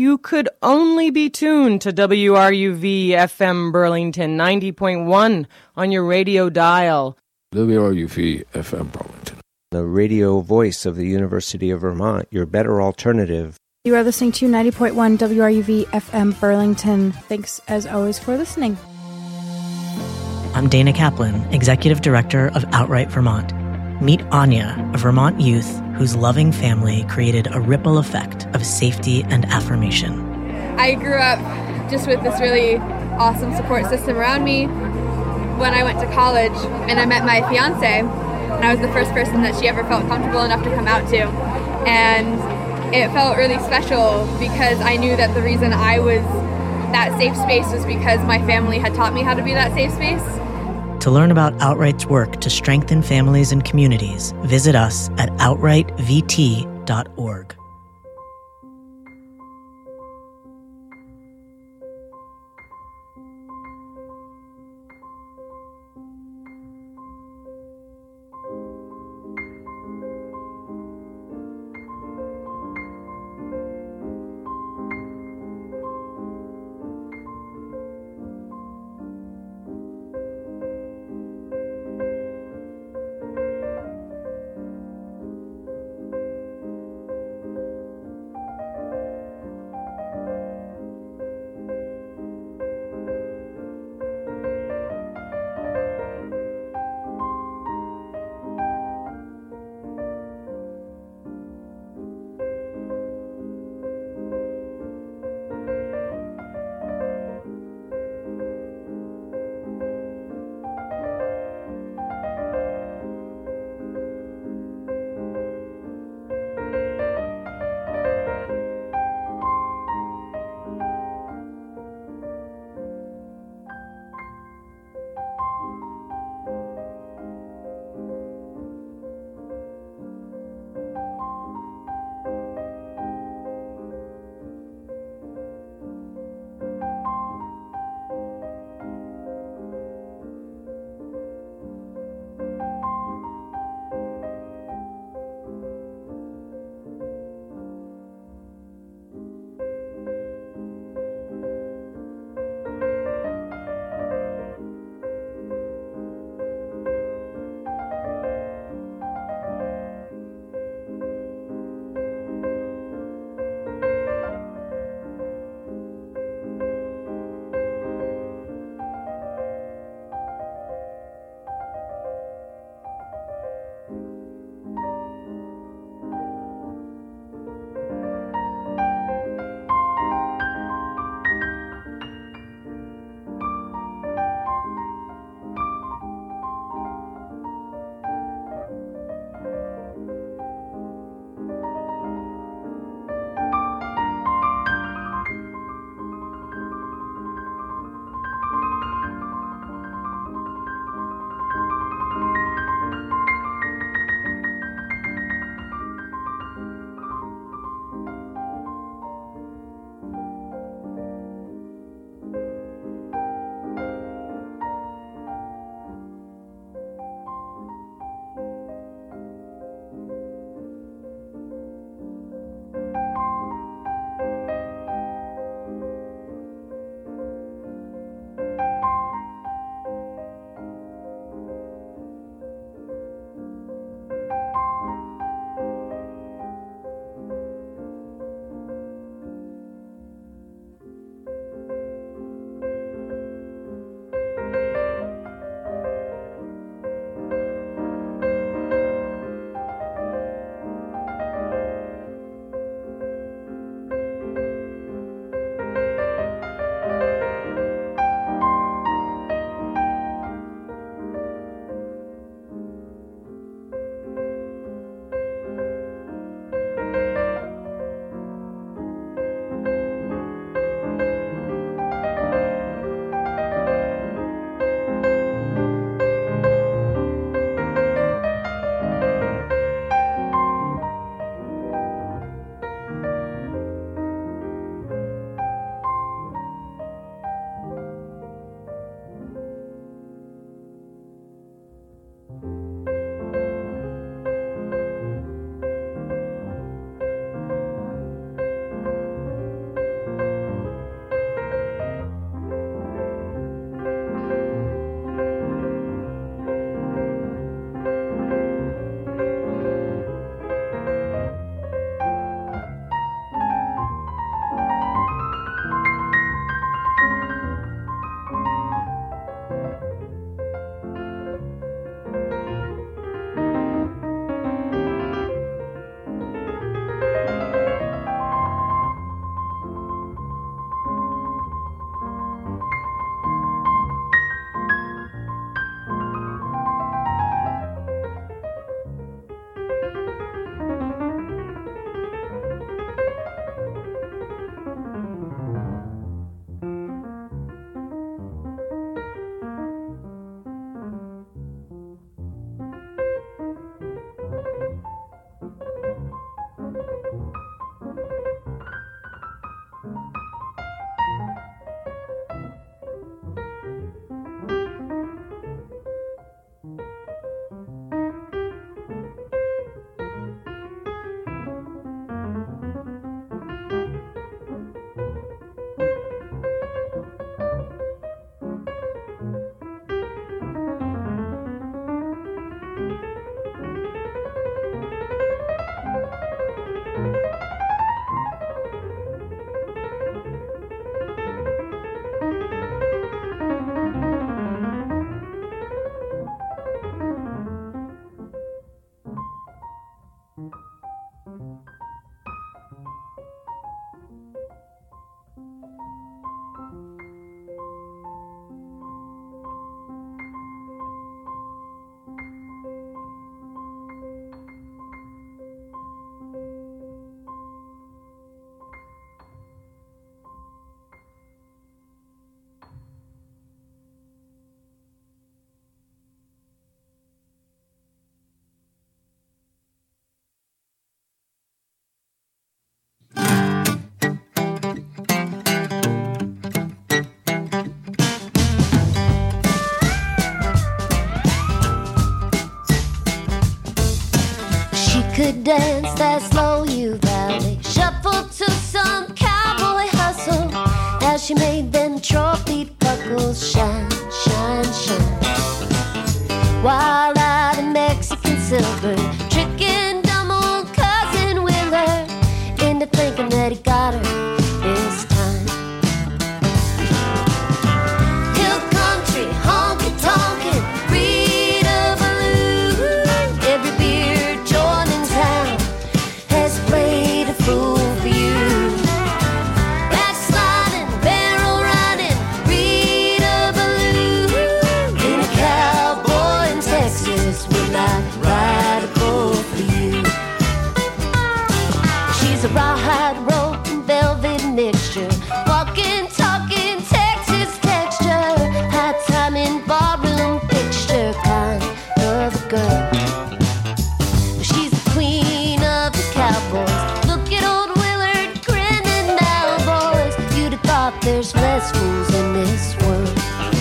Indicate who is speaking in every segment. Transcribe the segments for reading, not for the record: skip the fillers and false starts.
Speaker 1: you could only be tuned to WRUV FM Burlington 90.1 on your radio dial.
Speaker 2: WRUV FM Burlington,
Speaker 3: the radio voice of the University of Vermont, your better alternative.
Speaker 4: You are listening to 90.1 WRUV FM Burlington. Thanks, as always, for listening.
Speaker 5: I'm Dana Kaplan, Executive Director of Outright Vermont. Meet Anya, a Vermont youth whose loving family created a ripple effect of safety and affirmation.
Speaker 6: I grew up just with this really awesome support system around me. When I went to college and I met my fiance, and I was the first person that she ever felt comfortable enough to come out to. And it felt really special because I knew that the reason I was that safe space was because my family had taught me how to be that safe space.
Speaker 5: To learn about Outright's work to strengthen families and communities, visit us at outrightvt.org.
Speaker 7: could dance that slow you valley shuffle to some cowboy hustle as she made them trophy buckles shine, shine, shine. Wild-eyed and Mexican silver, tricking dumb old cousin Willer into thinking that he got her this time. Hill country, honky-tonkin', Rita Ballou. Every beer joint in town has played a fool for you. Backsliding, barrel riding, Rita Ballou. In a cowboy in Texas will not ride a bull for you. She's a rawhide rope and velvet mixture, walking, talking, Texas texture, high time in ballroom picture kind of a girl. She's the queen of the cowboys. Look at old Willard grinning now, boys. You'd have thought there's less fools in this world.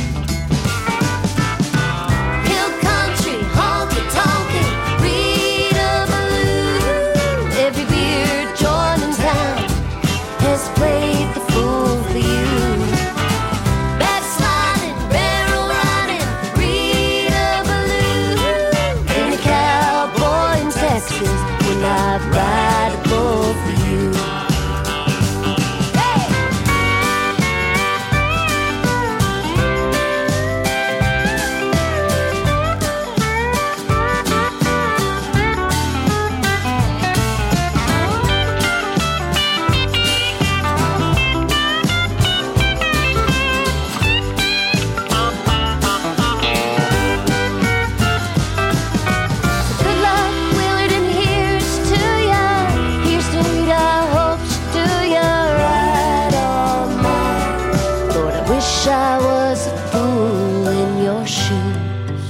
Speaker 7: Hill country, honky-tonkin', Rita Ballou. Every beer joint in town has played the fool for you. Backsliding, barrel riding, Rita Ballou. In a cowboy in Texas will not ride a bull for you. Hey! Good luck, Willard, and here's to ya. Here's to Rita, hope she do ya right all night. Lord, I wish I was a fool in your shoes.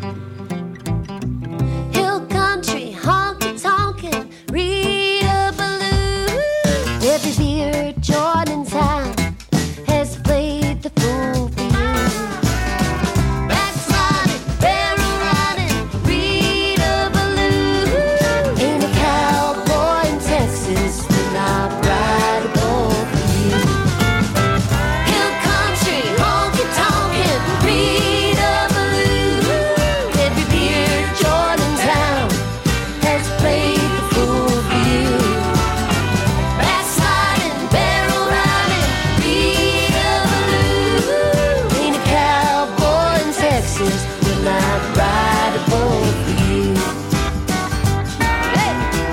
Speaker 7: Hill country, honky-tonkin', Rita Ballou. Every beer joint in town has played the fool for you. Backsliding, barrel riding, Rita Ballou. Ain't a cowboy in Texas will not ride a bull for you. Hill country, honky-tonkin', Rita Ballou. Every beer joint in town has played the fool for you. Backsliding, barrel riding, Rita Ballou. Ain't a cowboy in Texas will not ride a bull for you. Hey!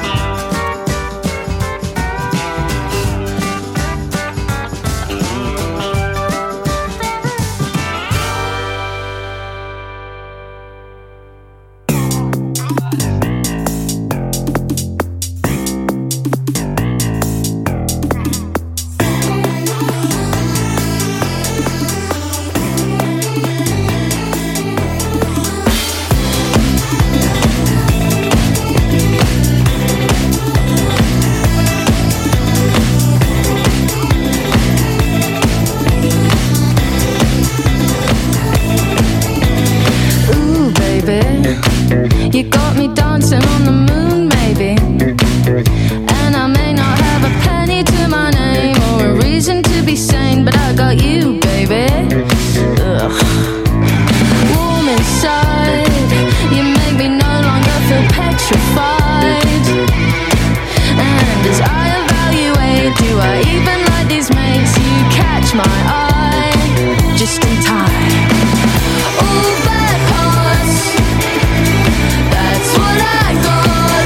Speaker 8: Ooh, baby, you got me dancing on the moon, maybe. And I may not have a penny to my name or a reason to be sane, but I got you, baby. Ugh. Warm inside, you make me no longer feel petrified. And as I evaluate, do I even like these mates? You catch my eye just in time. Ooh, bad parts, that's what I got.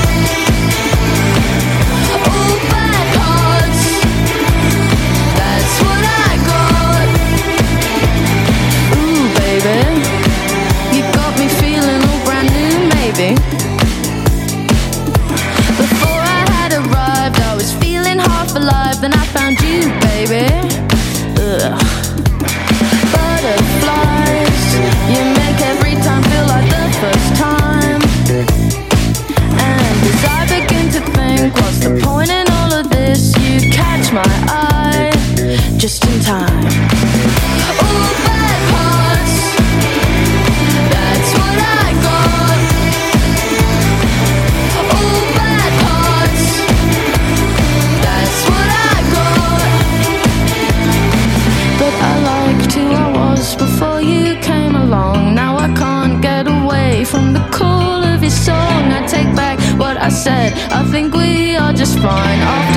Speaker 8: Ooh, bad parts, that's what I got. Ooh, baby, you got me feeling all brand new, maybe. Before I had arrived, I was feeling half alive, then I found you, baby. Ugh. Butterflies, you make every time feel like the first time. And as I begin to think, what's the point in all of this? You catch my eye just in time. Ooh, bad parts, that's what I got. Ooh, bad I think we are just fine. After